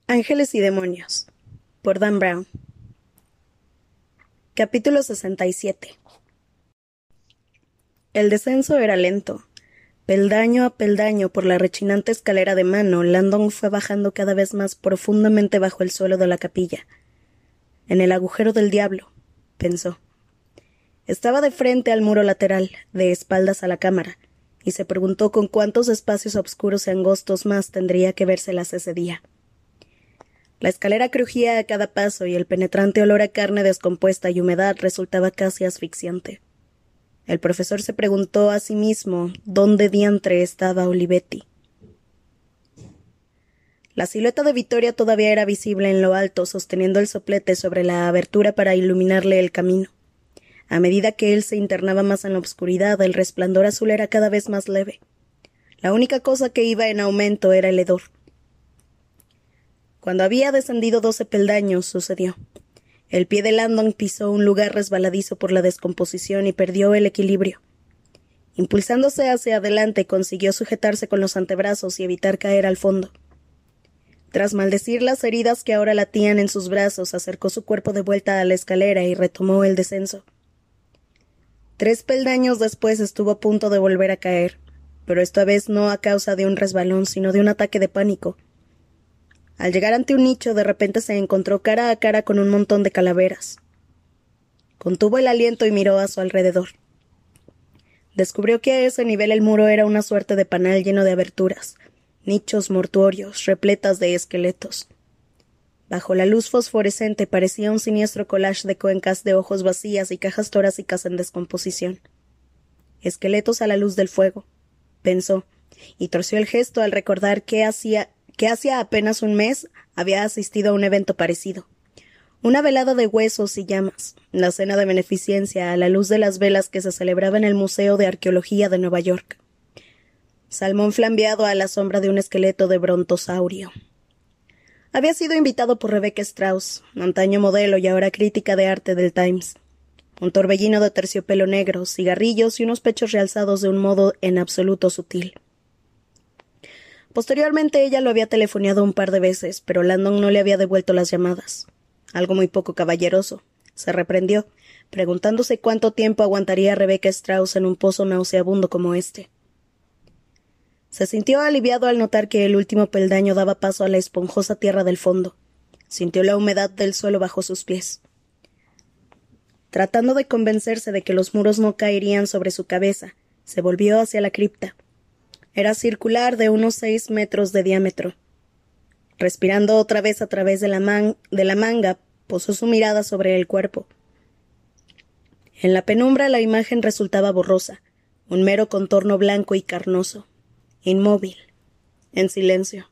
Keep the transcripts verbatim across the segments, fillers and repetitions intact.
Ángeles y demonios, por Dan Brown. Capítulo sesenta y siete. El descenso era lento. Peldaño a peldaño por la rechinante escalera de mano, Landon fue bajando cada vez más profundamente bajo el suelo de la capilla. En el agujero del diablo, pensó. Estaba de frente al muro lateral, de espaldas a la cámara, y se preguntó con cuántos espacios oscuros y angostos más tendría que vérselas ese día. La escalera crujía a cada paso y el penetrante olor a carne descompuesta y humedad resultaba casi asfixiante. El profesor se preguntó a sí mismo dónde diantre estaba Olivetti. La silueta de Vittoria todavía era visible en lo alto, sosteniendo el soplete sobre la abertura para iluminarle el camino. A medida que él se internaba más en la oscuridad, el resplandor azul era cada vez más leve. La única cosa que iba en aumento era el hedor. Cuando había descendido doce peldaños, sucedió. El pie de Landon pisó un lugar resbaladizo por la descomposición y perdió el equilibrio. Impulsándose hacia adelante, consiguió sujetarse con los antebrazos y evitar caer al fondo. Tras maldecir las heridas que ahora latían en sus brazos, acercó su cuerpo de vuelta a la escalera y retomó el descenso. Tres peldaños después estuvo a punto de volver a caer, pero esta vez no a causa de un resbalón, sino de un ataque de pánico. Al llegar ante un nicho, de repente se encontró cara a cara con un montón de calaveras. Contuvo el aliento y miró a su alrededor. Descubrió que a ese nivel el muro era una suerte de panal lleno de aberturas, nichos mortuorios, repletas de esqueletos. Bajo la luz fosforescente parecía un siniestro collage de cuencas de ojos vacías y cajas torácicas en descomposición. Esqueletos a la luz del fuego, pensó, y torció el gesto al recordar que hacía que hacía apenas un mes había asistido a un evento parecido. Una velada de huesos y llamas, la cena de beneficencia a la luz de las velas que se celebraba en el Museo de Arqueología de Nueva York. Salmón flambeado a la sombra de un esqueleto de brontosaurio. Había sido invitado por Rebecca Strauss, antaño modelo y ahora crítica de arte del Times. Un torbellino de terciopelo negro, cigarrillos y unos pechos realzados de un modo en absoluto sutil. Posteriormente ella lo había telefoneado un par de veces, pero Landon no le había devuelto las llamadas. Algo muy poco caballeroso. Se reprendió, preguntándose cuánto tiempo aguantaría Rebecca Strauss en un pozo nauseabundo como este. Se sintió aliviado al notar que el último peldaño daba paso a la esponjosa tierra del fondo. Sintió la humedad del suelo bajo sus pies. Tratando de convencerse de que los muros no caerían sobre su cabeza, se volvió hacia la cripta. Era circular de unos seis metros de diámetro. Respirando otra vez a través de la, man de la manga, posó su mirada sobre el cuerpo. En la penumbra la imagen resultaba borrosa, un mero contorno blanco y carnoso, inmóvil, en silencio.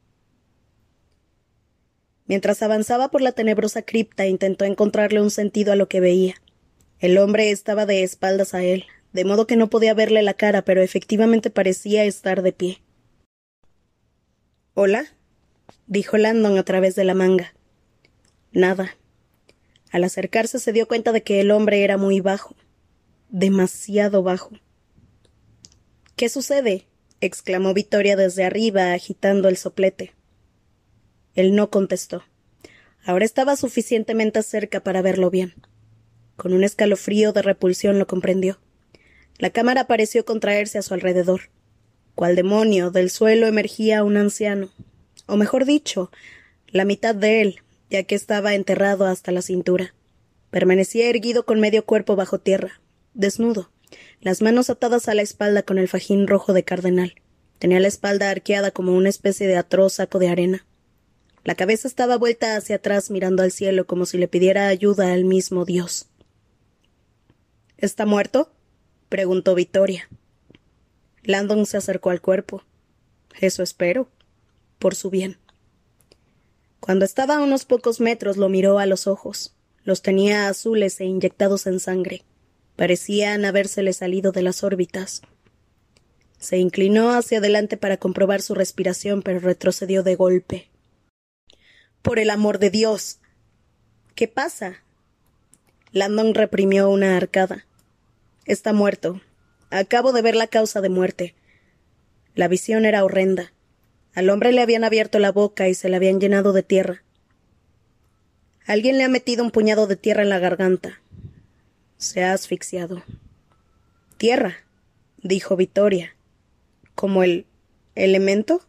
Mientras avanzaba por la tenebrosa cripta, intentó encontrarle un sentido a lo que veía. El hombre estaba de espaldas a él, de modo que no podía verle la cara, pero efectivamente parecía estar de pie. «¿Hola?», dijo Landon a través de la manga. Nada. Al acercarse se dio cuenta de que el hombre era muy bajo, demasiado bajo. «¿Qué sucede?», exclamó Vittoria desde arriba, agitando el soplete. Él no contestó. Ahora estaba suficientemente cerca para verlo bien. Con un escalofrío de repulsión lo comprendió. La cámara pareció contraerse a su alrededor. Cual demonio, del suelo emergía un anciano. O mejor dicho, la mitad de él, ya que estaba enterrado hasta la cintura. Permanecía erguido con medio cuerpo bajo tierra, desnudo, las manos atadas a la espalda con el fajín rojo de cardenal. Tenía la espalda arqueada como una especie de atroz saco de arena. La cabeza estaba vuelta hacia atrás mirando al cielo como si le pidiera ayuda al mismo Dios. «¿Está muerto?», preguntó Vittoria. Landon se acercó al cuerpo. «Eso espero. Por su bien». Cuando estaba a unos pocos metros lo miró a los ojos. Los tenía azules e inyectados en sangre. Parecían habérsele salido de las órbitas. Se inclinó hacia adelante para comprobar su respiración, pero retrocedió de golpe. «¡Por el amor de Dios!». «¿Qué pasa?». Landon reprimió una arcada. «Está muerto. Acabo de ver la causa de muerte». La visión era horrenda. Al hombre le habían abierto la boca y se la habían llenado de tierra. Alguien le ha metido un puñado de tierra en la garganta. Se ha asfixiado. Tierra, dijo Vittoria. ¿Como el elemento?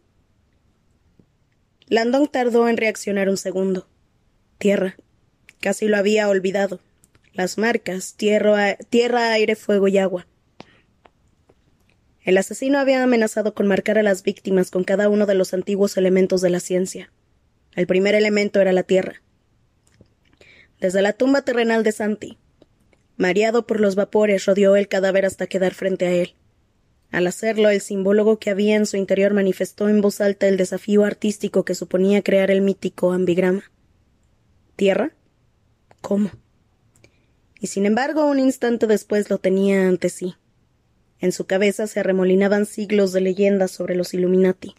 Landon tardó en reaccionar un segundo. Tierra. Casi lo había olvidado. Las marcas, tierra, tierra, aire, fuego y agua. El asesino había amenazado con marcar a las víctimas con cada uno de los antiguos elementos de la ciencia. El primer elemento era la tierra. Desde la tumba terrenal de Santi, mareado por los vapores, rodeó el cadáver hasta quedar frente a él. Al hacerlo, el simbólogo que había en su interior manifestó en voz alta el desafío artístico que suponía crear el mítico ambigrama. ¿Tierra? ¿Cómo? Y sin embargo, un instante después lo tenía ante sí. En su cabeza se arremolinaban siglos de leyendas sobre los Illuminati.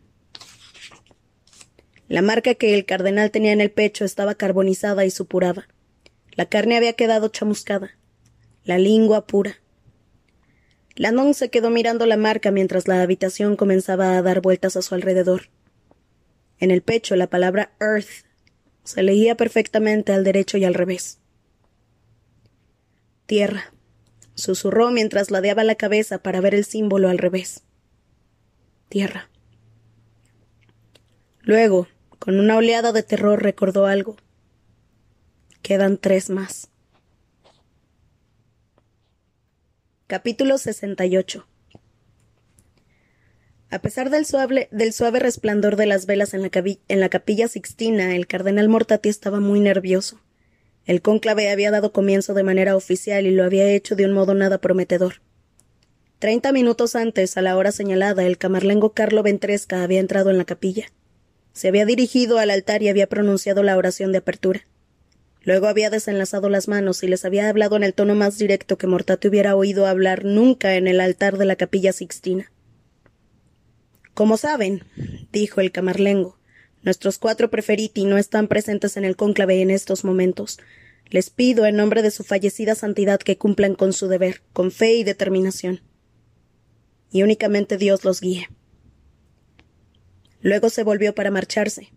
La marca que el cardenal tenía en el pecho estaba carbonizada y supurada. La carne había quedado chamuscada, la lengua pura. Landon se quedó mirando la marca mientras la habitación comenzaba a dar vueltas a su alrededor. En el pecho la palabra Earth se leía perfectamente al derecho y al revés. Tierra, susurró mientras ladeaba la cabeza para ver el símbolo al revés. Tierra. Luego, con una oleada de terror, recordó algo. Quedan tres más. Capítulo sesenta y ocho. A pesar del suave, del suave resplandor de las velas en la, en la capilla Sixtina, el cardenal Mortati estaba muy nervioso. El cónclave había dado comienzo de manera oficial y lo había hecho de un modo nada prometedor. Treinta minutos antes, a la hora señalada, el camarlengo Carlo Ventresca había entrado en la capilla. Se había dirigido al altar y había pronunciado la oración de apertura. Luego había desenlazado las manos y les había hablado en el tono más directo que Mortati hubiera oído hablar nunca en el altar de la capilla Sixtina. Como saben, dijo el camarlengo, nuestros cuatro preferiti no están presentes en el cónclave en estos momentos. Les pido en nombre de su fallecida santidad que cumplan con su deber, con fe y determinación. Y únicamente Dios los guíe. Luego se volvió para marcharse.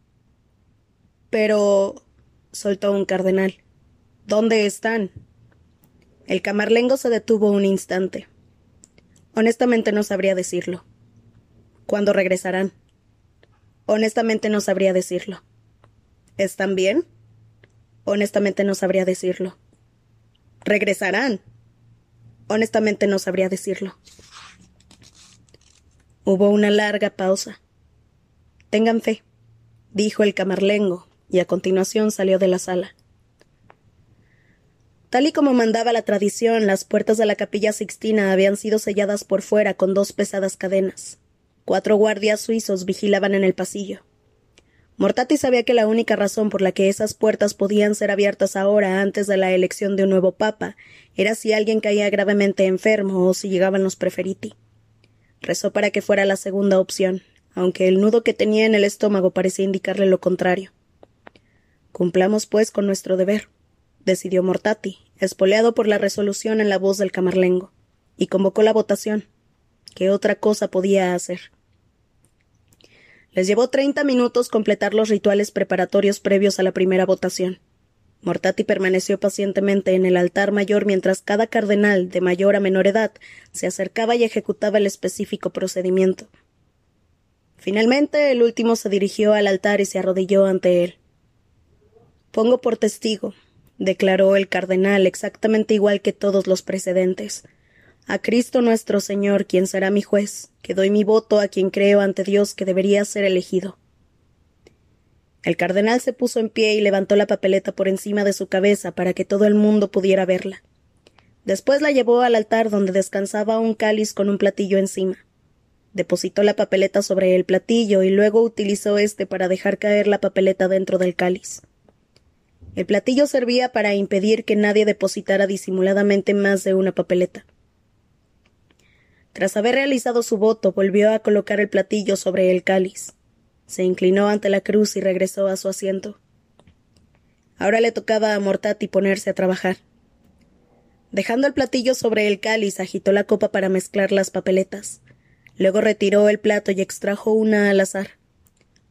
Pero, soltó un cardenal, ¿dónde están? El camarlengo se detuvo un instante. Honestamente no sabría decirlo. ¿Cuándo regresarán? Honestamente no sabría decirlo. ¿Están bien? Honestamente no sabría decirlo. ¿Regresarán? Honestamente no sabría decirlo. Hubo una larga pausa. Tengan fe, dijo el camarlengo, y a continuación salió de la sala. Tal y como mandaba la tradición, las puertas de la capilla Sixtina habían sido selladas por fuera con dos pesadas cadenas. Cuatro guardias suizos vigilaban en el pasillo. Mortati sabía que la única razón por la que esas puertas podían ser abiertas ahora antes de la elección de un nuevo papa era si alguien caía gravemente enfermo o si llegaban los preferiti. Rezó para que fuera la segunda opción, aunque el nudo que tenía en el estómago parecía indicarle lo contrario. Cumplamos, pues, con nuestro deber, decidió Mortati, espoleado por la resolución en la voz del camarlengo, y convocó la votación. ¿Qué otra cosa podía hacer? Les llevó treinta minutos completar los rituales preparatorios previos a la primera votación. Mortati permaneció pacientemente en el altar mayor mientras cada cardenal, de mayor a menor edad, se acercaba y ejecutaba el específico procedimiento. Finalmente, el último se dirigió al altar y se arrodilló ante él. Pongo por testigo, declaró el cardenal exactamente igual que todos los precedentes, a Cristo nuestro Señor, quien será mi juez, que doy mi voto a quien creo ante Dios que debería ser elegido. El cardenal se puso en pie y levantó la papeleta por encima de su cabeza para que todo el mundo pudiera verla. Después la llevó al altar donde descansaba un cáliz con un platillo encima. Depositó la papeleta sobre el platillo y luego utilizó éste para dejar caer la papeleta dentro del cáliz. El platillo servía para impedir que nadie depositara disimuladamente más de una papeleta. Tras haber realizado su voto, volvió a colocar el platillo sobre el cáliz. Se inclinó ante la cruz y regresó a su asiento. Ahora le tocaba a Mortati ponerse a trabajar. Dejando el platillo sobre el cáliz, agitó la copa para mezclar las papeletas. Luego retiró el plato y extrajo una al azar,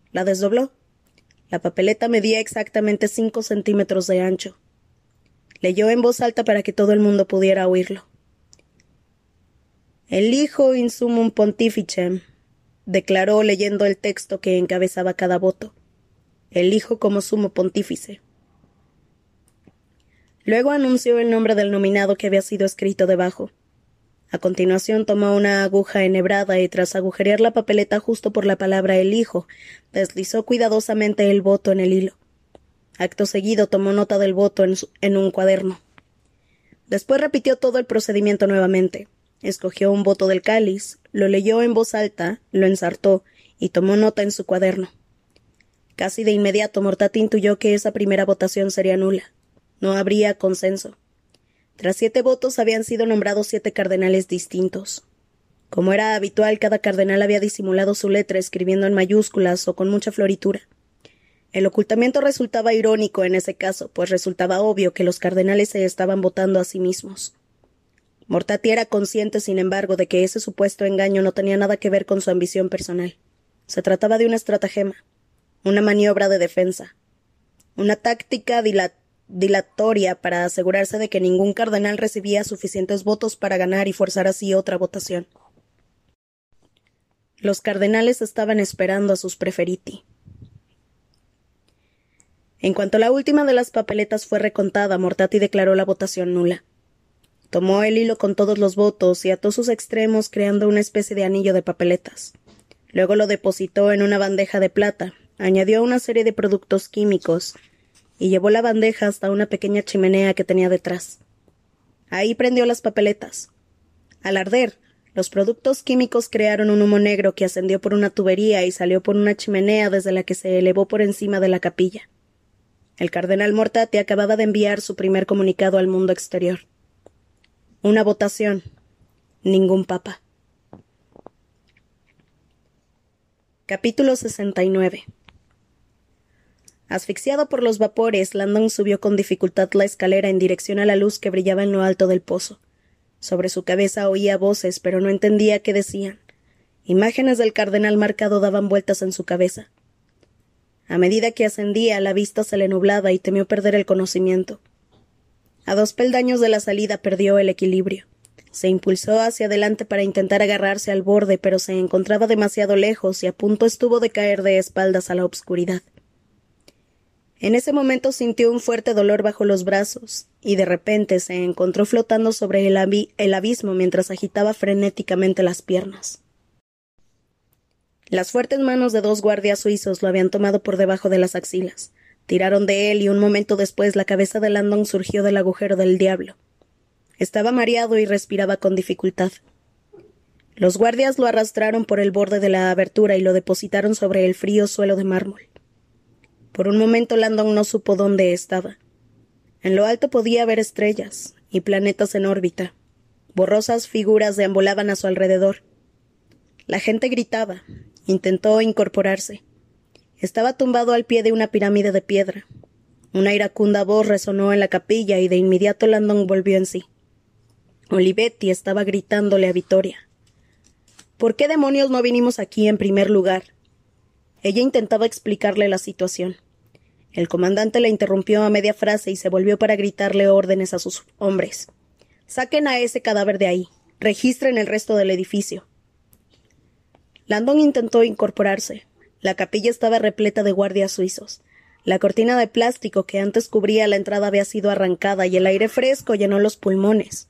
La desdobló. La papeleta medía exactamente cinco centímetros de ancho. Leyó en voz alta para que todo el mundo pudiera oírlo. Elijo in summum pontificem, declaró leyendo el texto que encabezaba cada voto. Elijo como sumo pontífice. Luego anunció el nombre del nominado que había sido escrito debajo. A continuación tomó una aguja enhebrada y tras agujerear la papeleta justo por la palabra elijo, deslizó cuidadosamente el voto en el hilo. Acto seguido tomó nota del voto en, su, en un cuaderno. Después repitió todo el procedimiento nuevamente. Escogió un voto del cáliz, lo leyó en voz alta, lo ensartó y tomó nota en su cuaderno. Casi de inmediato Mortati intuyó que esa primera votación sería nula. No habría consenso. Tras siete votos habían sido nombrados siete cardenales distintos. Como era habitual, cada cardenal había disimulado su letra escribiendo en mayúsculas o con mucha floritura. El ocultamiento resultaba irónico en ese caso, pues resultaba obvio que los cardenales se estaban votando a sí mismos. Mortati era consciente, sin embargo, de que ese supuesto engaño no tenía nada que ver con su ambición personal. Se trataba de una estratagema, una maniobra de defensa, una táctica dilat- dilatoria para asegurarse de que ningún cardenal recibía suficientes votos para ganar y forzar así otra votación. Los cardenales estaban esperando a sus preferiti. En cuanto la última de las papeletas fue recontada, Mortati declaró la votación nula. Tomó el hilo con todos los votos y ató sus extremos creando una especie de anillo de papeletas. Luego lo depositó en una bandeja de plata, añadió una serie de productos químicos y llevó la bandeja hasta una pequeña chimenea que tenía detrás. Ahí prendió las papeletas. Al arder, los productos químicos crearon un humo negro que ascendió por una tubería y salió por una chimenea desde la que se elevó por encima de la capilla. El cardenal Mortati acababa de enviar su primer comunicado al mundo exterior. Una votación. Ningún papa. Capítulo sesenta y nueve. Asfixiado por los vapores, Landon subió con dificultad la escalera en dirección a la luz que brillaba en lo alto del pozo. Sobre su cabeza oía voces, pero no entendía qué decían. Imágenes del cardenal marcado daban vueltas en su cabeza. A medida que ascendía, la vista se le nublaba y temió perder el conocimiento. A dos peldaños de la salida perdió el equilibrio. Se impulsó hacia adelante para intentar agarrarse al borde, pero se encontraba demasiado lejos y a punto estuvo de caer de espaldas a la obscuridad. En ese momento sintió un fuerte dolor bajo los brazos, y de repente se encontró flotando sobre el, abi- el abismo mientras agitaba frenéticamente las piernas. Las fuertes manos de dos guardias suizos lo habían tomado por debajo de las axilas. Tiraron de él y un momento después la cabeza de Landon surgió del agujero del diablo. Estaba mareado y respiraba con dificultad. Los guardias lo arrastraron por el borde de la abertura y lo depositaron sobre el frío suelo de mármol. Por un momento Landon no supo dónde estaba. En lo alto podía ver estrellas y planetas en órbita. Borrosas figuras deambulaban a su alrededor. La gente gritaba. Intentó incorporarse. Estaba tumbado al pie de una pirámide de piedra. Una iracunda voz resonó en la capilla y de inmediato Landon volvió en sí. Olivetti estaba gritándole a Vittoria. ¿Por qué demonios no vinimos aquí en primer lugar? Ella intentaba explicarle la situación. El comandante la interrumpió a media frase y se volvió para gritarle órdenes a sus hombres. Saquen a ese cadáver de ahí. Registren el resto del edificio. Landon intentó incorporarse. La capilla estaba repleta de guardias suizos. La cortina de plástico que antes cubría la entrada había sido arrancada y el aire fresco llenó los pulmones.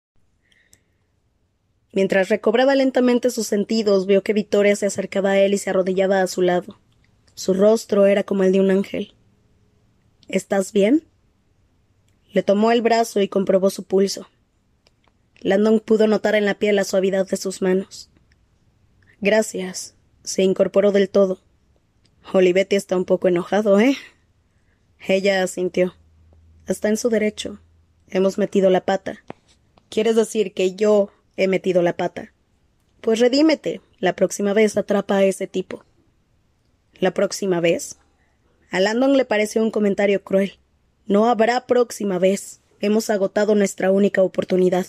Mientras recobraba lentamente sus sentidos, vio que Vittoria se acercaba a él y se arrodillaba a su lado. Su rostro era como el de un ángel. ¿Estás bien? Le tomó el brazo y comprobó su pulso. Landon pudo notar en la piel la suavidad de sus manos. Gracias. Se incorporó del todo. Olivetti está un poco enojado, ¿eh? Ella asintió. Está en su derecho. Hemos metido la pata. ¿Quieres decir que yo he metido la pata? Pues redímete. La próxima vez atrapa a ese tipo. ¿La próxima vez? A Landon le pareció un comentario cruel. No habrá próxima vez. Hemos agotado nuestra única oportunidad.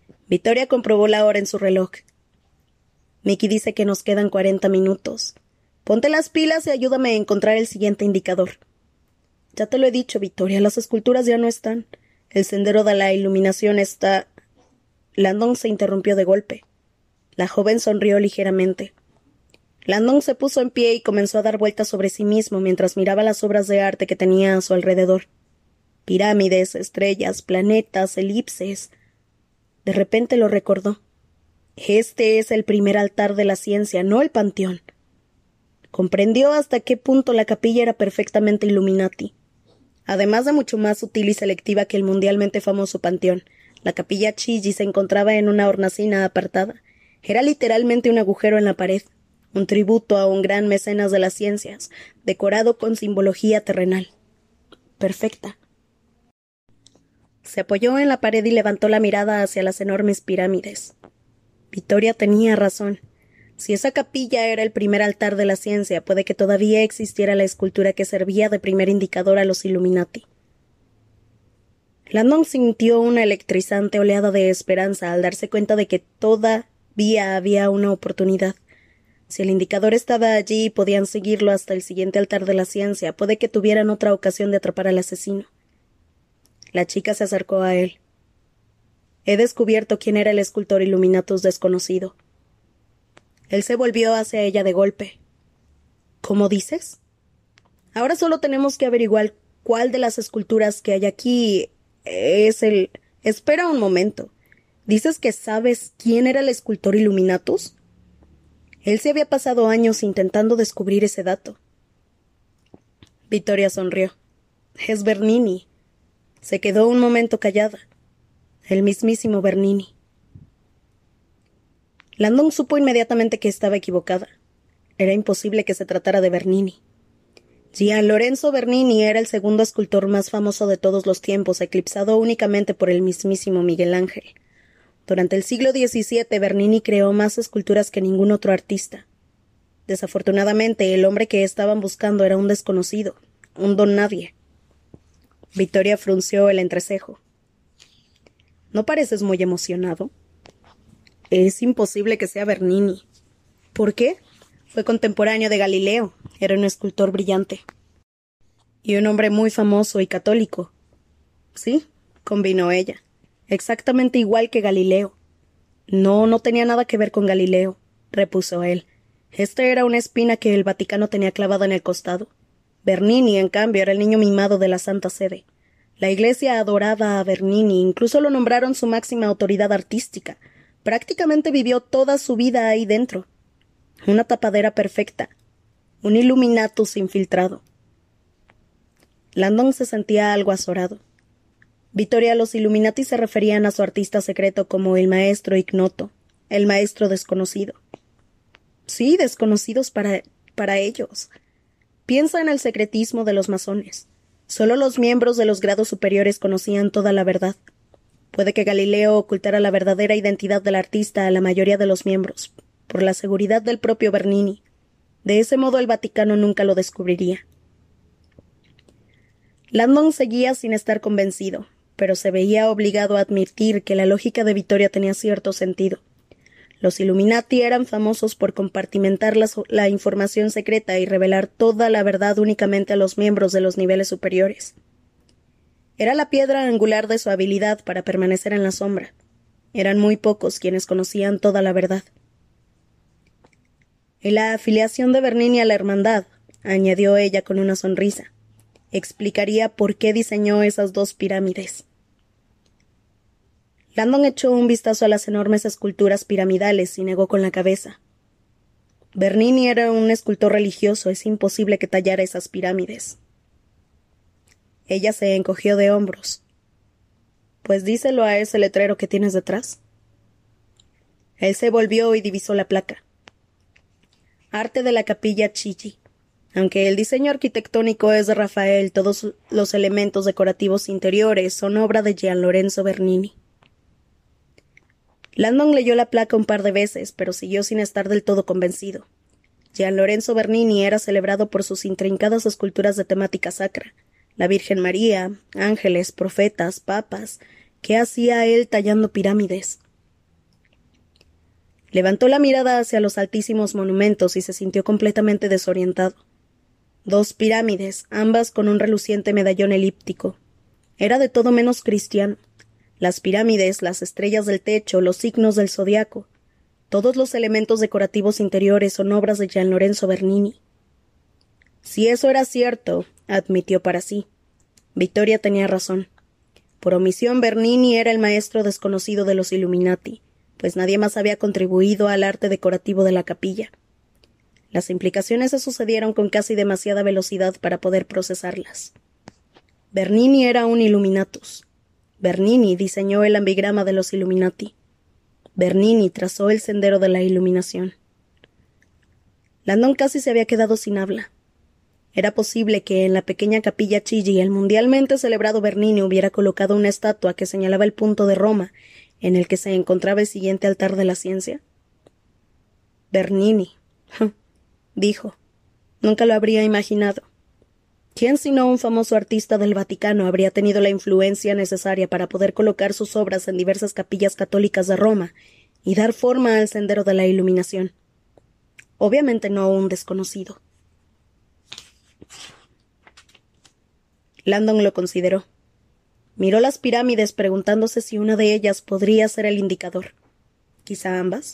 Vittoria comprobó la hora en su reloj. Mickey dice que nos quedan cuarenta minutos. Ponte las pilas y ayúdame a encontrar el siguiente indicador. Ya te lo he dicho, Victoria, las esculturas ya no están. El sendero de la iluminación está... Landon se interrumpió de golpe. La joven sonrió ligeramente. Landon se puso en pie y comenzó a dar vueltas sobre sí mismo mientras miraba las obras de arte que tenía a su alrededor. Pirámides, estrellas, planetas, elipses. De repente lo recordó. Este es el primer altar de la ciencia, no el panteón. Comprendió hasta qué punto la capilla era perfectamente Illuminati. Además de mucho más sutil y selectiva que el mundialmente famoso panteón, la capilla Chigi se encontraba en una hornacina apartada. Era literalmente un agujero en la pared, un tributo a un gran mecenas de las ciencias, decorado con simbología terrenal. Perfecta. Se apoyó en la pared y levantó la mirada hacia las enormes pirámides. Victoria tenía razón. Si esa capilla era el primer altar de la ciencia, puede que todavía existiera la escultura que servía de primer indicador a los Illuminati. Landon sintió una electrizante oleada de esperanza al darse cuenta de que todavía había una oportunidad. Si el indicador estaba allí y podían seguirlo hasta el siguiente altar de la ciencia, puede que tuvieran otra ocasión de atrapar al asesino. La chica se acercó a él. He descubierto quién era el escultor Illuminatus desconocido. Él se volvió hacia ella de golpe. ¿Cómo dices? Ahora solo tenemos que averiguar cuál de las esculturas que hay aquí es el... Espera un momento. ¿Dices que sabes quién era el escultor Illuminatus? Él se había pasado años intentando descubrir ese dato. Victoria sonrió. Es Bernini. Se quedó un momento callada. El mismísimo Bernini. Landon supo inmediatamente que estaba equivocada. Era imposible que se tratara de Bernini. Gian Lorenzo Bernini era el segundo escultor más famoso de todos los tiempos, eclipsado únicamente por el mismísimo Miguel Ángel. Durante el siglo diecisiete, Bernini creó más esculturas que ningún otro artista. Desafortunadamente, el hombre que estaban buscando era un desconocido, un don nadie. Victoria frunció el entrecejo. ¿No pareces muy emocionado? Es imposible que sea Bernini. ¿Por qué? Fue contemporáneo de Galileo. Era un escultor brillante. Y un hombre muy famoso y católico. Sí, convinó ella. Exactamente igual que Galileo. No, no tenía nada que ver con Galileo, repuso él. Este era una espina que el Vaticano tenía clavada en el costado. Bernini, en cambio, era el niño mimado de la Santa Sede. La Iglesia adoraba a Bernini, incluso lo nombraron su máxima autoridad artística. Prácticamente vivió toda su vida ahí dentro. Una tapadera perfecta. Un Illuminatus infiltrado. Landon se sentía algo azorado. Victoria, los Illuminati se referían a su artista secreto como el maestro ignoto, el maestro desconocido. Sí, desconocidos para, para ellos. Piensa en el secretismo de los masones. Solo los miembros de los grados superiores conocían toda la verdad. Puede que Galileo ocultara la verdadera identidad del artista a la mayoría de los miembros, por la seguridad del propio Bernini. De ese modo el Vaticano nunca lo descubriría. Landon seguía sin estar convencido, pero se veía obligado a admitir que la lógica de Victoria tenía cierto sentido. Los Illuminati eran famosos por compartimentar la, la información secreta y revelar toda la verdad únicamente a los miembros de los niveles superiores. Era la piedra angular de su habilidad para permanecer en la sombra. Eran muy pocos quienes conocían toda la verdad. Y la afiliación de Bernini a la hermandad, añadió ella con una sonrisa, explicaría por qué diseñó esas dos pirámides. Landon echó un vistazo a las enormes esculturas piramidales y negó con la cabeza. Bernini era un escultor religioso, es imposible que tallara esas pirámides. Ella se encogió de hombros. Pues díselo a ese letrero que tienes detrás. Él se volvió y divisó la placa. Arte de la capilla Chigi. Aunque el diseño arquitectónico es de Rafael, todos los elementos decorativos interiores son obra de Gian Lorenzo Bernini. Landon leyó la placa un par de veces, pero siguió sin estar del todo convencido. Gian Lorenzo Bernini era celebrado por sus intrincadas esculturas de temática sacra. La Virgen María, ángeles, profetas, papas. ¿Qué hacía él tallando pirámides? Levantó la mirada hacia los altísimos monumentos y se sintió completamente desorientado. Dos pirámides, ambas con un reluciente medallón elíptico. Era de todo menos cristiano. Las pirámides, las estrellas del techo, los signos del zodiaco. Todos los elementos decorativos interiores son obras de Gian Lorenzo Bernini. Si eso era cierto, admitió para sí, Vittoria tenía razón. Por omisión, Bernini era el maestro desconocido de los Illuminati, pues nadie más había contribuido al arte decorativo de la capilla. Las implicaciones se sucedieron con casi demasiada velocidad para poder procesarlas. Bernini era un Illuminatus. Bernini diseñó el ambigrama de los Illuminati. Bernini trazó el sendero de la iluminación. Landon casi se había quedado sin habla. Era posible que en la pequeña capilla Chigi el mundialmente celebrado Bernini hubiera colocado una estatua que señalaba el punto de Roma en el que se encontraba el siguiente altar de la ciencia. Bernini, dijo. Nunca lo habría imaginado. ¿Quién sino un famoso artista del Vaticano habría tenido la influencia necesaria para poder colocar sus obras en diversas capillas católicas de Roma y dar forma al sendero de la iluminación? Obviamente no un desconocido. Landon lo consideró. Miró las pirámides preguntándose si una de ellas podría ser el indicador. ¿Quizá ambas?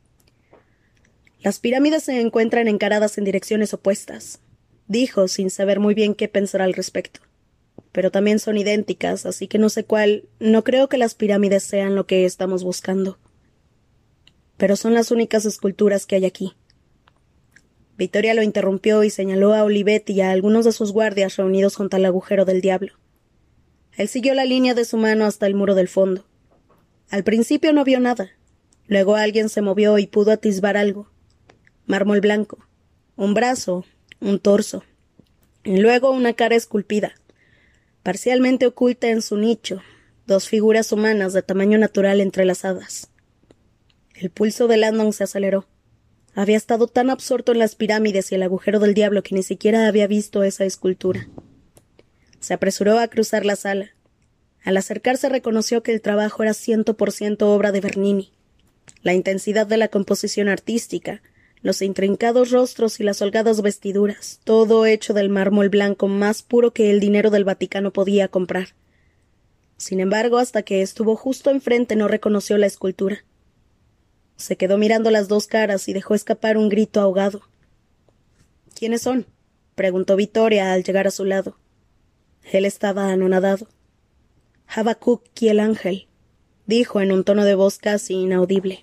Las pirámides se encuentran encaradas en direcciones opuestas, dijo, sin saber muy bien qué pensar al respecto. Pero también son idénticas, así que no sé cuál. No creo que las pirámides sean lo que estamos buscando. Pero son las únicas esculturas que hay aquí. Vittoria lo interrumpió y señaló a Olivetti y a algunos de sus guardias reunidos junto al agujero del diablo. Él siguió la línea de su mano hasta el muro del fondo. Al principio no vio nada. Luego alguien se movió y pudo atisbar algo. Mármol blanco. Un brazo. Un torso. Y luego una cara esculpida. Parcialmente oculta en su nicho. Dos figuras humanas de tamaño natural entrelazadas. El pulso de Landon se aceleró. Había estado tan absorto en las pirámides y el agujero del diablo que ni siquiera había visto esa escultura. Se apresuró a cruzar la sala. Al acercarse reconoció que el trabajo era ciento por ciento obra de Bernini. La intensidad de la composición artística, los intrincados rostros y las holgadas vestiduras, todo hecho del mármol blanco más puro que el dinero del Vaticano podía comprar. Sin embargo, hasta que estuvo justo enfrente no reconoció la escultura. Se quedó mirando las dos caras y dejó escapar un grito ahogado. ¿Quiénes son?, preguntó Vittoria al llegar a su lado. Él estaba anonadado. Habacuc y el ángel, dijo en un tono de voz casi inaudible.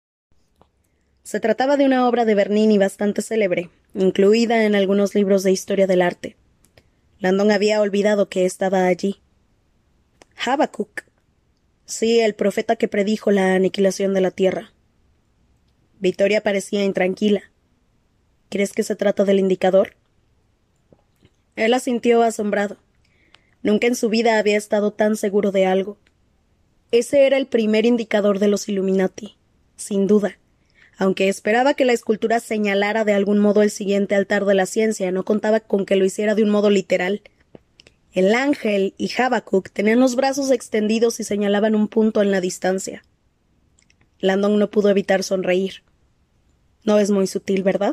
Se trataba de una obra de Bernini bastante célebre, incluida en algunos libros de historia del arte. Landon había olvidado que estaba allí. Habacuc. Sí, el profeta que predijo la aniquilación de la tierra. Vittoria parecía intranquila. ¿Crees que se trata del indicador? Él asintió asombrado. Nunca en su vida había estado tan seguro de algo. Ese era el primer indicador de los Illuminati, sin duda. Aunque esperaba que la escultura señalara de algún modo el siguiente altar de la ciencia, no contaba con que lo hiciera de un modo literal. El ángel y Habacuc tenían los brazos extendidos y señalaban un punto en la distancia. Landon no pudo evitar sonreír. No es muy sutil, ¿verdad?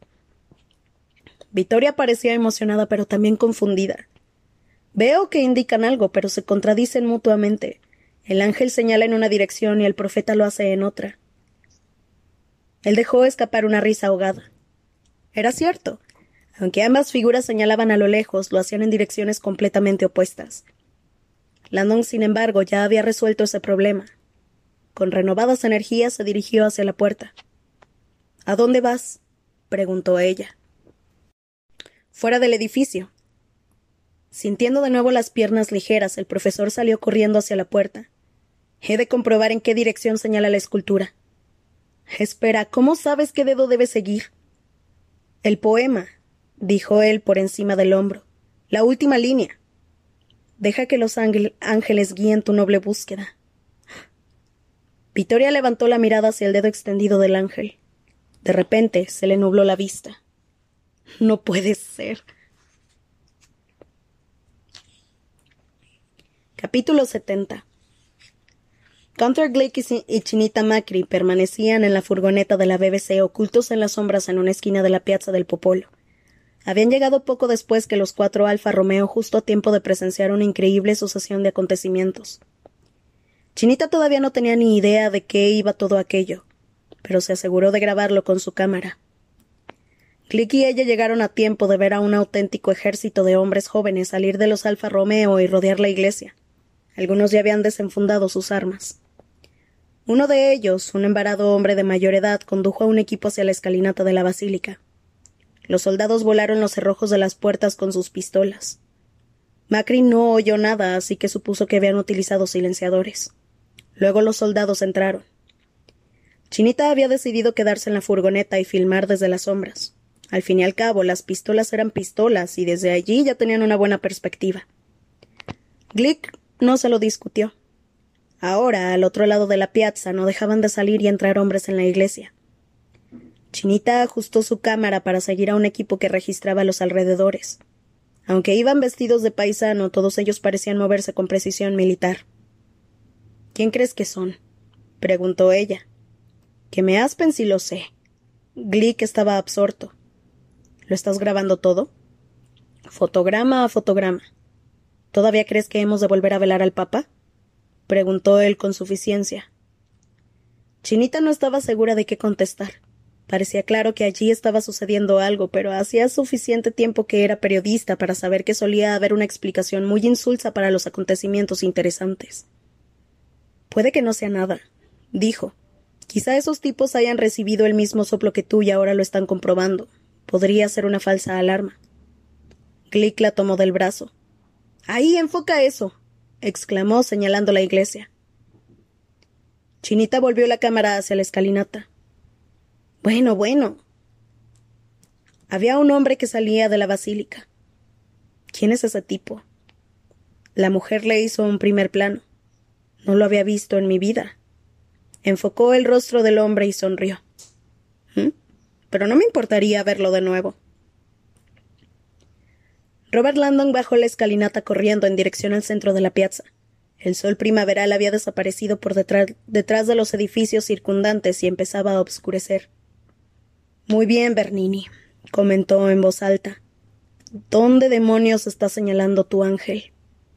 Vittoria parecía emocionada, pero también confundida. Veo que indican algo, pero se contradicen mutuamente. El ángel señala en una dirección y el profeta lo hace en otra. Él dejó escapar una risa ahogada. Era cierto. Aunque ambas figuras señalaban a lo lejos, lo hacían en direcciones completamente opuestas. Landon, sin embargo, ya había resuelto ese problema. Con renovadas energías se dirigió hacia la puerta. ¿A dónde vas?, preguntó ella. Fuera del edificio. Sintiendo de nuevo las piernas ligeras, el profesor salió corriendo hacia la puerta. He de comprobar en qué dirección señala la escultura. Espera, ¿cómo sabes qué dedo debe seguir? El poema, dijo él por encima del hombro. La última línea. Deja que los ángel- ángeles guíen tu noble búsqueda. Vittoria levantó la mirada hacia el dedo extendido del ángel. De repente se le nubló la vista. No puede ser. Capítulo setenta. Gunther Glick y, y Chinita Macri permanecían en la furgoneta de la B B C ocultos en las sombras en una esquina de la piazza del Popolo. Habían llegado poco después que los cuatro Alfa Romeo, justo a tiempo de presenciar una increíble sucesión de acontecimientos. Chinita todavía no tenía ni idea de qué iba todo aquello, pero se aseguró de grabarlo con su cámara. Glick y ella llegaron a tiempo de ver a un auténtico ejército de hombres jóvenes salir de los Alfa Romeo y rodear la iglesia. Algunos ya habían desenfundado sus armas. Uno de ellos, un embarado hombre de mayor edad, condujo a un equipo hacia la escalinata de la basílica. Los soldados volaron los cerrojos de las puertas con sus pistolas. Macri no oyó nada, así que supuso que habían utilizado silenciadores. Luego los soldados entraron. Chinita había decidido quedarse en la furgoneta y filmar desde las sombras. Al fin y al cabo, las pistolas eran pistolas y desde allí ya tenían una buena perspectiva. Glick no se lo discutió. Ahora, al otro lado de la piazza, no dejaban de salir y entrar hombres en la iglesia. Chinita ajustó su cámara para seguir a un equipo que registraba los alrededores. Aunque iban vestidos de paisano, todos ellos parecían moverse con precisión militar. —¿Quién crees que son? —preguntó ella. —Que me aspen si lo sé. Glick estaba absorto. —¿Lo estás grabando todo? —Fotograma a fotograma. —¿Todavía crees que hemos de volver a velar al Papa? —preguntó él con suficiencia. Chinita no estaba segura de qué contestar. Parecía claro que allí estaba sucediendo algo, pero hacía suficiente tiempo que era periodista para saber que solía haber una explicación muy insulsa para los acontecimientos interesantes. —Puede que no sea nada —dijo—. Quizá esos tipos hayan recibido el mismo soplo que tú y ahora lo están comprobando. Podría ser una falsa alarma. Glick la tomó del brazo. —¡Ahí, enfoca eso! —exclamó, señalando la iglesia. Chinita volvió la cámara hacia la escalinata. —Bueno, bueno. Había un hombre que salía de la basílica. ¿Quién es ese tipo? La mujer le hizo un primer plano. No lo había visto en mi vida. Enfocó el rostro del hombre y sonrió. ¿Mm? Pero no me importaría verlo de nuevo. Robert Landon bajó la escalinata corriendo en dirección al centro de la piazza. El sol primaveral había desaparecido por detrás, detrás de los edificios circundantes y empezaba a obscurecer. —Muy bien, Bernini —comentó en voz alta—. ¿Dónde demonios está señalando tu ángel?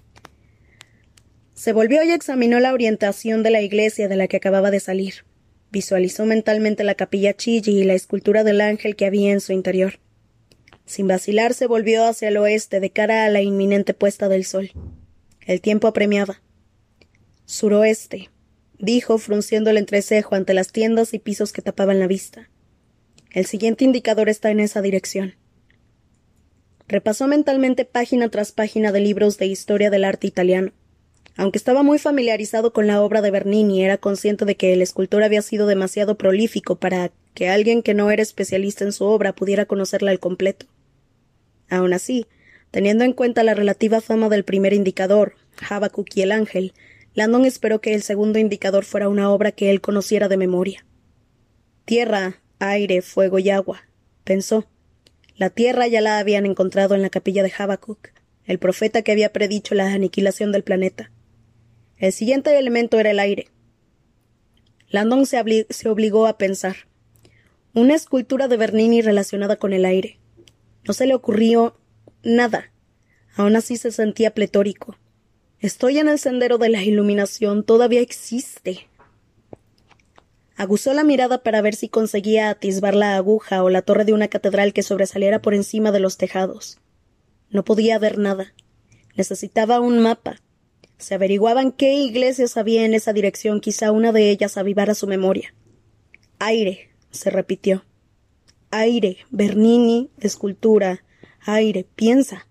Se volvió y examinó la orientación de la iglesia de la que acababa de salir. Visualizó mentalmente la capilla Chigi y la escultura del ángel que había en su interior. Sin vacilar se volvió hacia el oeste de cara a la inminente puesta del sol. El tiempo apremiaba. —Suroeste —dijo, frunciendo el entrecejo ante las tiendas y pisos que tapaban la vista. El siguiente indicador está en esa dirección. Repasó mentalmente página tras página de libros de historia del arte italiano. Aunque estaba muy familiarizado con la obra de Bernini, era consciente de que el escultor había sido demasiado prolífico para que alguien que no era especialista en su obra pudiera conocerla al completo. Aun así, teniendo en cuenta la relativa fama del primer indicador, Habacuc y el ángel, Landon esperó que el segundo indicador fuera una obra que él conociera de memoria. Tierra, aire, fuego y agua, pensó. La tierra ya la habían encontrado en la capilla de Habacuc, el profeta que había predicho la aniquilación del planeta. El siguiente elemento era el aire. Landon se, se obligó a pensar. Una escultura de Bernini relacionada con el aire. No se le ocurrió nada. Aún así se sentía pletórico. Estoy en el sendero de la iluminación, todavía existe. Aguzó la mirada para ver si conseguía atisbar la aguja o la torre de una catedral que sobresaliera por encima de los tejados. No podía ver nada. Necesitaba un mapa. Se averiguaban qué iglesias había en esa dirección, quizá una de ellas avivara su memoria. Aire, se repitió. Aire, Bernini, escultura, aire, piensa.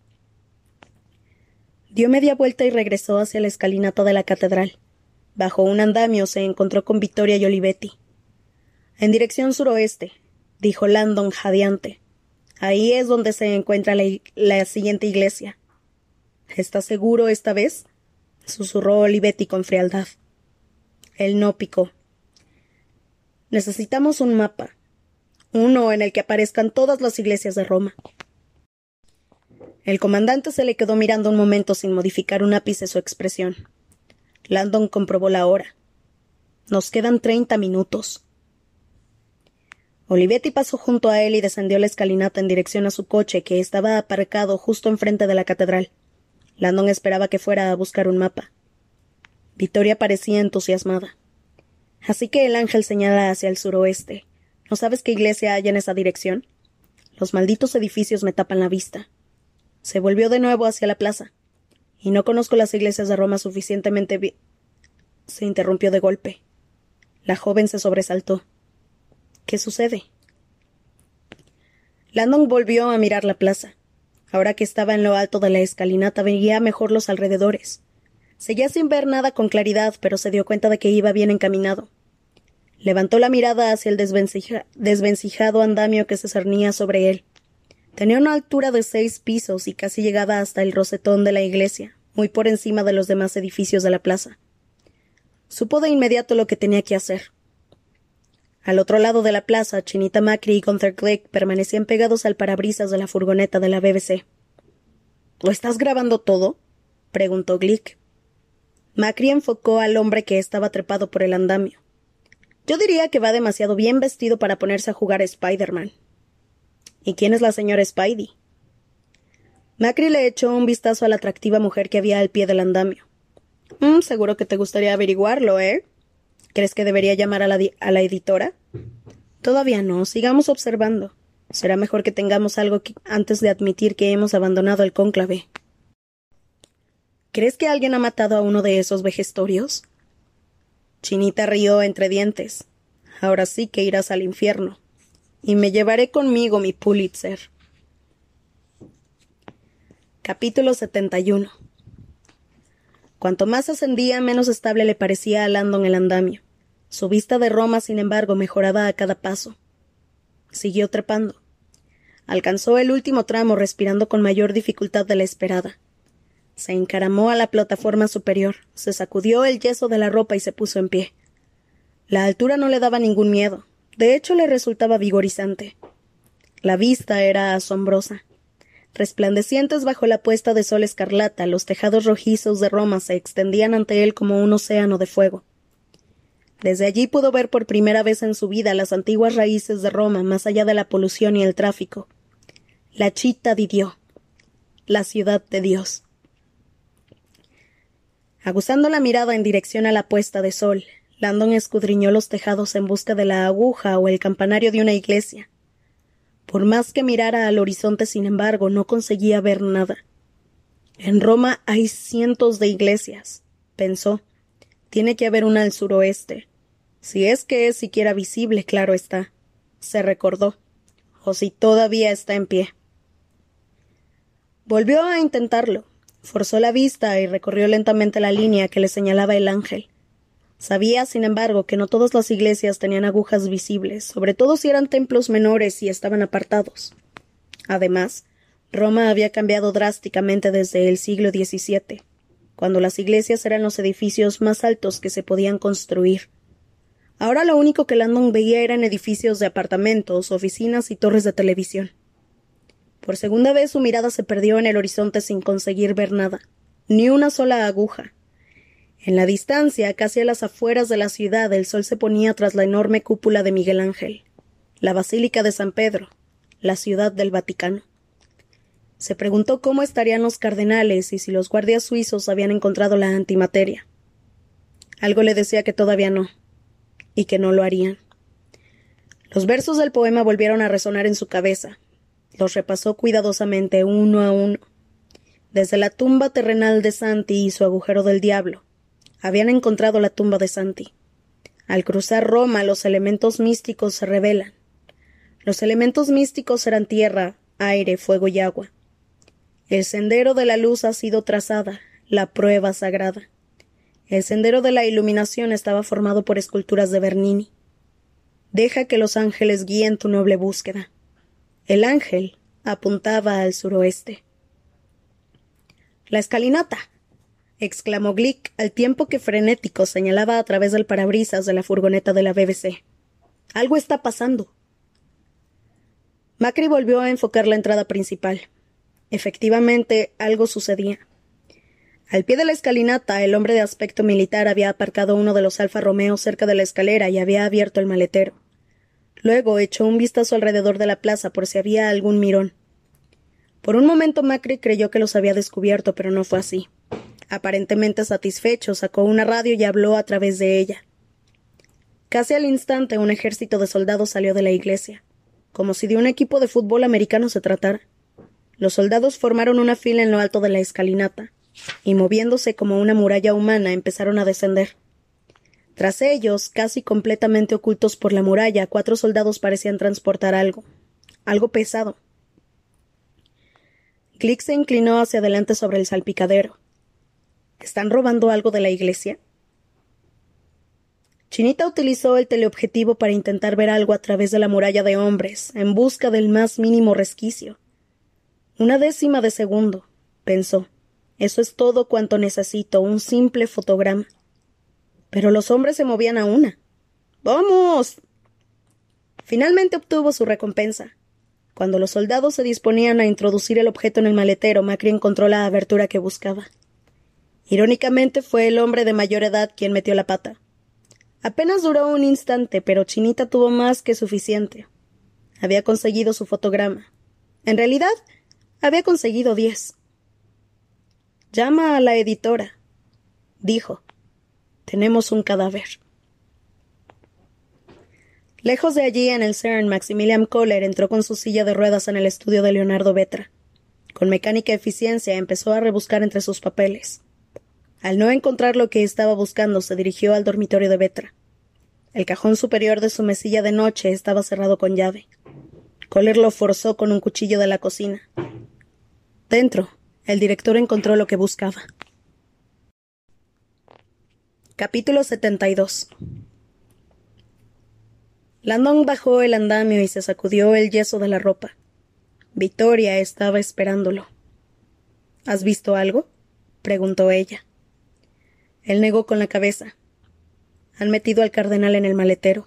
Dio media vuelta y regresó hacia la escalinata de la catedral. Bajo un andamio se encontró con Vittoria y Olivetti. En dirección suroeste, dijo Landon jadeante. Ahí es donde se encuentra la, la siguiente iglesia. ¿Estás seguro esta vez? Susurró Olivetti con frialdad. Él no picó. Necesitamos un mapa. Uno en el que aparezcan todas las iglesias de Roma. El comandante se le quedó mirando un momento sin modificar un ápice su expresión. Landon comprobó la hora. Nos quedan treinta minutos. Olivetti pasó junto a él y descendió la escalinata en dirección a su coche, que estaba aparcado justo enfrente de la catedral. Landon esperaba que fuera a buscar un mapa. Victoria parecía entusiasmada. Así que el ángel señala hacia el suroeste. ¿No sabes qué iglesia hay en esa dirección? Los malditos edificios me tapan la vista. Se volvió de nuevo hacia la plaza. Y no conozco las iglesias de Roma suficientemente bien. Se interrumpió de golpe. La joven se sobresaltó. ¿Qué sucede? Landon volvió a mirar la plaza. Ahora que estaba en lo alto de la escalinata veía mejor los alrededores. Seguía sin ver nada con claridad, pero se dio cuenta de que iba bien encaminado. Levantó la mirada hacia el desvencija- desvencijado andamio que se cernía sobre él. Tenía una altura de seis pisos y casi llegaba hasta el rosetón de la iglesia, muy por encima de los demás edificios de la plaza. Supo de inmediato lo que tenía que hacer. Al otro lado de la plaza, Chinita Macri y Gunther Glick permanecían pegados al parabrisas de la furgoneta de la B B C. ¿Lo estás grabando todo? Preguntó Glick. Macri enfocó al hombre que estaba trepado por el andamio. Yo diría que va demasiado bien vestido para ponerse a jugar a Spider-Man. ¿Y quién es la señora Spidey? Macri le echó un vistazo a la atractiva mujer que había al pie del andamio. Mm, seguro que te gustaría averiguarlo, ¿eh? ¿Crees que debería llamar a la, a la editora? Todavía no. Sigamos observando. Será mejor que tengamos algo que, antes de admitir que hemos abandonado el cónclave. ¿Crees que alguien ha matado a uno de esos vejestorios? Chinita rió entre dientes. Ahora sí que irás al infierno. Y me llevaré conmigo mi Pulitzer. Capítulo setenta y uno. Cuanto más ascendía, menos estable le parecía a Landon el andamio. Su vista de Roma, sin embargo, mejoraba a cada paso. Siguió trepando. Alcanzó el último tramo respirando con mayor dificultad de la esperada. Se encaramó a la plataforma superior, se sacudió el yeso de la ropa y se puso en pie. La altura no le daba ningún miedo. De hecho, le resultaba vigorizante. La vista era asombrosa. Resplandecientes bajo la puesta de sol escarlata, los tejados rojizos de Roma se extendían ante él como un océano de fuego. Desde allí pudo ver por primera vez en su vida las antiguas raíces de Roma más allá de la polución y el tráfico. La Città di Dio, la ciudad de Dios. Aguzando la mirada en dirección a la puesta de sol, Landon escudriñó los tejados en busca de la aguja o el campanario de una iglesia. Por más que mirara al horizonte, sin embargo, no conseguía ver nada. En Roma hay cientos de iglesias, pensó. Tiene que haber una al suroeste. Si es que es siquiera visible, claro está. Se recordó. O si todavía está en pie. Volvió a intentarlo. Forzó la vista y recorrió lentamente la línea que le señalaba el ángel. Sabía, sin embargo, que no todas las iglesias tenían agujas visibles, sobre todo si eran templos menores y estaban apartados. Además, Roma había cambiado drásticamente desde el siglo diecisiete, cuando las iglesias eran los edificios más altos que se podían construir. Ahora lo único que Landon veía eran edificios de apartamentos, oficinas y torres de televisión. Por segunda vez su mirada se perdió en el horizonte sin conseguir ver nada, ni una sola aguja. En la distancia, casi a las afueras de la ciudad, el sol se ponía tras la enorme cúpula de Miguel Ángel, la Basílica de San Pedro, la ciudad del Vaticano. Se preguntó cómo estarían los cardenales y si los guardias suizos habían encontrado la antimateria. Algo le decía que todavía no, y que no lo harían. Los versos del poema volvieron a resonar en su cabeza. Los repasó cuidadosamente uno a uno. Desde la tumba terrenal de Santi y su agujero del diablo, habían encontrado la tumba de Santi. Al cruzar Roma, los elementos místicos se revelan. Los elementos místicos eran tierra, aire, fuego y agua. El sendero de la luz ha sido trazada, la prueba sagrada. El sendero de la iluminación estaba formado por esculturas de Bernini. Deja que los ángeles guíen tu noble búsqueda. El ángel apuntaba al suroeste. ¡La escalinata! —exclamó Glick al tiempo que frenético señalaba a través del parabrisas de la furgoneta de la B B C. —Algo está pasando. Macri volvió a enfocar la entrada principal. Efectivamente, algo sucedía. Al pie de la escalinata, el hombre de aspecto militar había aparcado uno de los Alfa Romeo cerca de la escalera y había abierto el maletero. Luego echó un vistazo alrededor de la plaza por si había algún mirón. Por un momento Macri creyó que los había descubierto, pero no fue así. Aparentemente satisfecho, sacó una radio y habló a través de ella. Casi al instante, un ejército de soldados salió de la iglesia, como si de un equipo de fútbol americano se tratara. Los soldados formaron una fila en lo alto de la escalinata, y moviéndose como una muralla humana empezaron a descender. Tras ellos, casi completamente ocultos por la muralla, cuatro soldados parecían transportar algo, algo pesado. Glick se inclinó hacia adelante sobre el salpicadero. ¿Están robando algo de la iglesia? Chinita utilizó el teleobjetivo para intentar ver algo a través de la muralla de hombres, en busca del más mínimo resquicio. Una décima de segundo, pensó. Eso es todo cuanto necesito, un simple fotograma. Pero los hombres se movían a una. ¡Vamos! Finalmente obtuvo su recompensa. Cuando los soldados se disponían a introducir el objeto en el maletero, Macri encontró la abertura que buscaba. Irónicamente fue el hombre de mayor edad quien metió la pata. Apenas duró un instante, pero Chinita tuvo más que suficiente. Había conseguido su fotograma. En realidad, había conseguido diez. «Llama a la editora», dijo. «Tenemos un cadáver». Lejos de allí, en el CERN, Maximilian Kohler entró con su silla de ruedas en el estudio de Leonardo Vetra. Con mecánica eficiencia empezó a rebuscar entre sus papeles. Al no encontrar lo que estaba buscando, se dirigió al dormitorio de Vetra. El cajón superior de su mesilla de noche estaba cerrado con llave. Kohler lo forzó con un cuchillo de la cocina. Dentro, el director encontró lo que buscaba. Capítulo setenta y dos. Landon bajó el andamio y se sacudió el yeso de la ropa. Victoria estaba esperándolo. ¿Has visto algo?, preguntó ella. Él negó con la cabeza. Han metido al cardenal en el maletero.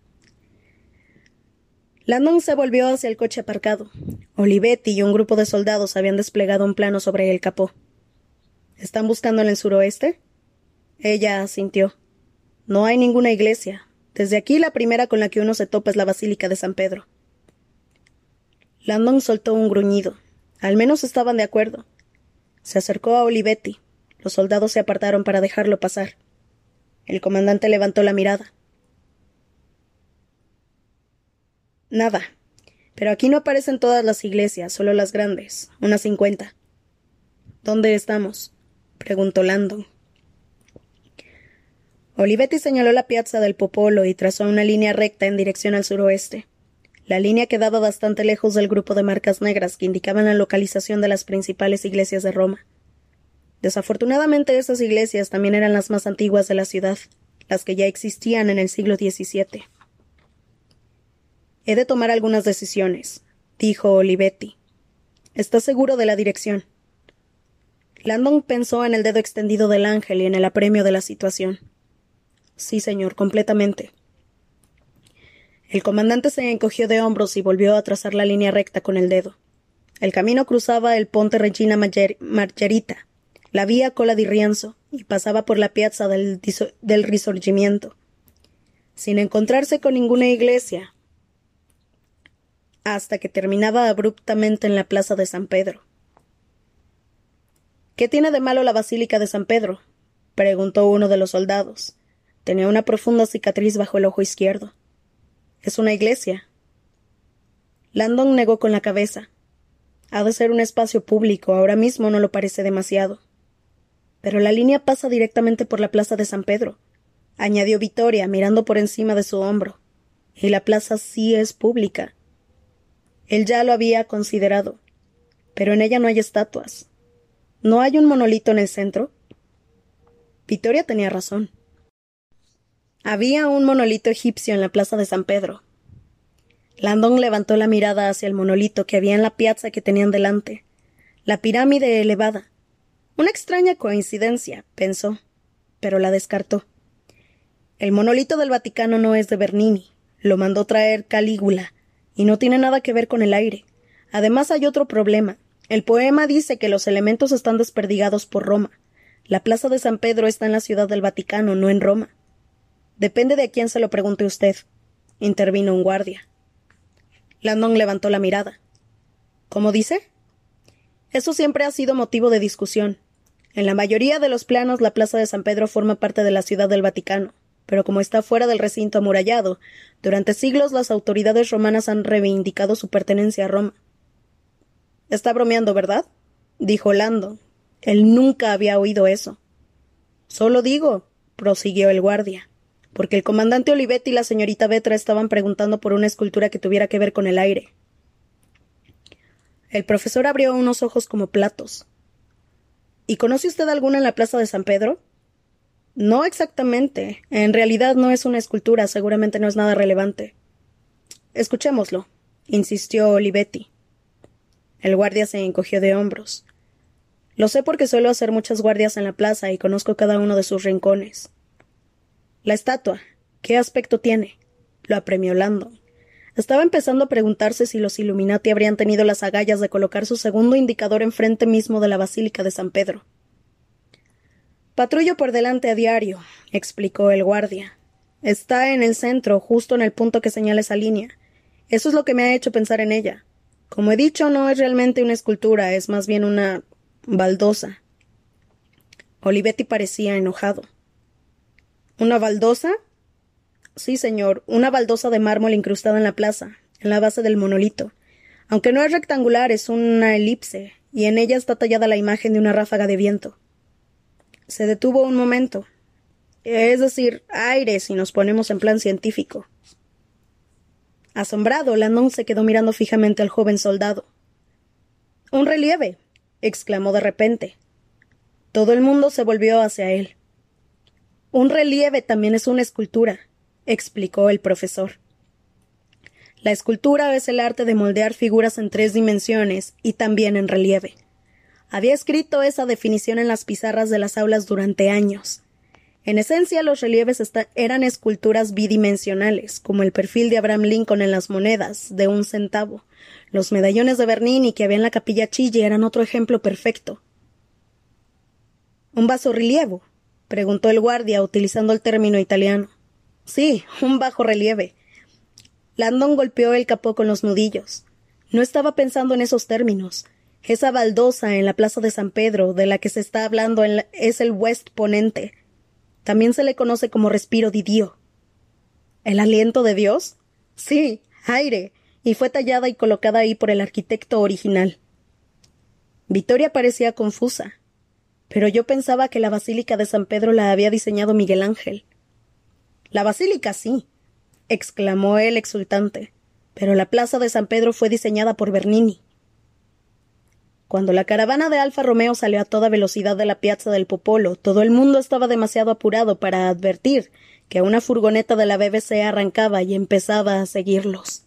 Landon se volvió hacia el coche aparcado. Olivetti y un grupo de soldados habían desplegado un plano sobre el capó. ¿Están buscando en el suroeste? Ella asintió. No hay ninguna iglesia. Desde aquí la primera con la que uno se topa es la Basílica de San Pedro. Landon soltó un gruñido. Al menos estaban de acuerdo. Se acercó a Olivetti. Los soldados se apartaron para dejarlo pasar. El comandante levantó la mirada. Nada. Pero aquí no aparecen todas las iglesias, solo las grandes, unas cincuenta. ¿Dónde estamos?, preguntó Landon. Olivetti señaló la piazza del Popolo y trazó una línea recta en dirección al suroeste. La línea quedaba bastante lejos del grupo de marcas negras que indicaban la localización de las principales iglesias de Roma. Desafortunadamente, esas iglesias también eran las más antiguas de la ciudad, las que ya existían en el siglo diecisiete. He de tomar algunas decisiones, dijo Olivetti. ¿Estás seguro de la dirección? Landon pensó en el dedo extendido del ángel y en el apremio de la situación. Sí, señor, completamente. El comandante se encogió de hombros y volvió a trazar la línea recta con el dedo. El camino cruzaba el Ponte Regina Margherita, la vía Cola di Rienzo, y pasaba por la piazza del, del Risorgimento, sin encontrarse con ninguna iglesia, hasta que terminaba abruptamente en la plaza de San Pedro. ¿Qué tiene de malo la Basílica de San Pedro?, preguntó uno de los soldados. Tenía una profunda cicatriz bajo el ojo izquierdo. Es una iglesia. Landon negó con la cabeza. Ha de ser un espacio público, ahora mismo no lo parece demasiado. Pero la línea pasa directamente por la plaza de San Pedro, añadió Vittoria, mirando por encima de su hombro. Y la plaza sí es pública. Él ya lo había considerado, pero en ella no hay estatuas. ¿No hay un monolito en el centro? Vittoria tenía razón. Había un monolito egipcio en la plaza de San Pedro. Landon levantó la mirada hacia el monolito que había en la piazza que tenían delante. La pirámide elevada. Una extraña coincidencia, pensó, pero la descartó. El monolito del Vaticano no es de Bernini, lo mandó traer Calígula, y no tiene nada que ver con el aire. Además hay otro problema. El poema dice que los elementos están desperdigados por Roma. La Plaza de San Pedro está en la Ciudad del Vaticano, no en Roma. Depende de a quién se lo pregunte usted, intervino un guardia. Landon levantó la mirada. ¿Cómo dice? Eso siempre ha sido motivo de discusión. En la mayoría de los planos, la Plaza de San Pedro forma parte de la Ciudad del Vaticano, pero como está fuera del recinto amurallado, durante siglos las autoridades romanas han reivindicado su pertenencia a Roma. Está bromeando, ¿verdad? Dijo Landon. Él nunca había oído eso. Solo digo, prosiguió el guardia, porque el comandante Olivetti y la señorita Vetra estaban preguntando por una escultura que tuviera que ver con el aire. El profesor abrió unos ojos como platos. ¿Y conoce usted alguna en la Plaza de San Pedro? No exactamente. En realidad no es una escultura, seguramente no es nada relevante. Escuchémoslo, insistió Olivetti. El guardia se encogió de hombros. Lo sé porque suelo hacer muchas guardias en la plaza y conozco cada uno de sus rincones. La estatua, ¿qué aspecto tiene? Lo apremió Landon. Estaba empezando a preguntarse si los Illuminati habrían tenido las agallas de colocar su segundo indicador enfrente mismo de la Basílica de San Pedro. Patrullo por delante a diario, explicó el guardia. Está en el centro, justo en el punto que señala esa línea. Eso es lo que me ha hecho pensar en ella. Como he dicho, no es realmente una escultura, es más bien una baldosa. Olivetti parecía enojado. ¿Una baldosa? Sí, señor, una baldosa de mármol incrustada en la plaza, en la base del monolito. Aunque no es rectangular, es una elipse, y en ella está tallada la imagen de una ráfaga de viento. Se detuvo un momento. Es decir, aire si nos ponemos en plan científico. Asombrado, Landon se quedó mirando fijamente al joven soldado. —¡Un relieve! —exclamó de repente. Todo el mundo se volvió hacia él. —Un relieve también es una escultura —explicó el profesor. La escultura es el arte de moldear figuras en tres dimensiones y también en relieve. Había escrito esa definición en las pizarras de las aulas durante años. En esencia, los relieves eran esculturas bidimensionales, como el perfil de Abraham Lincoln en las monedas, de un centavo. Los medallones de Bernini que había en la capilla Chigi eran otro ejemplo perfecto. —¿Un bajorrelievo? —preguntó el guardia, utilizando el término italiano. —Sí, un bajorrelieve. Landon golpeó el capó con los nudillos. No estaba pensando en esos términos. Esa baldosa en la Plaza de San Pedro, de la que se está hablando, en la, es el West Ponente. También se le conoce como respiro di Dio. ¿El aliento de Dios? Sí, aire, y fue tallada y colocada ahí por el arquitecto original. Victoria parecía confusa. Pero yo pensaba que la Basílica de San Pedro la había diseñado Miguel Ángel. La Basílica sí, exclamó él exultante, pero la Plaza de San Pedro fue diseñada por Bernini. Cuando la caravana de Alfa Romeo salió a toda velocidad de la Piazza del Popolo, todo el mundo estaba demasiado apurado para advertir que una furgoneta de la B B C arrancaba y empezaba a seguirlos.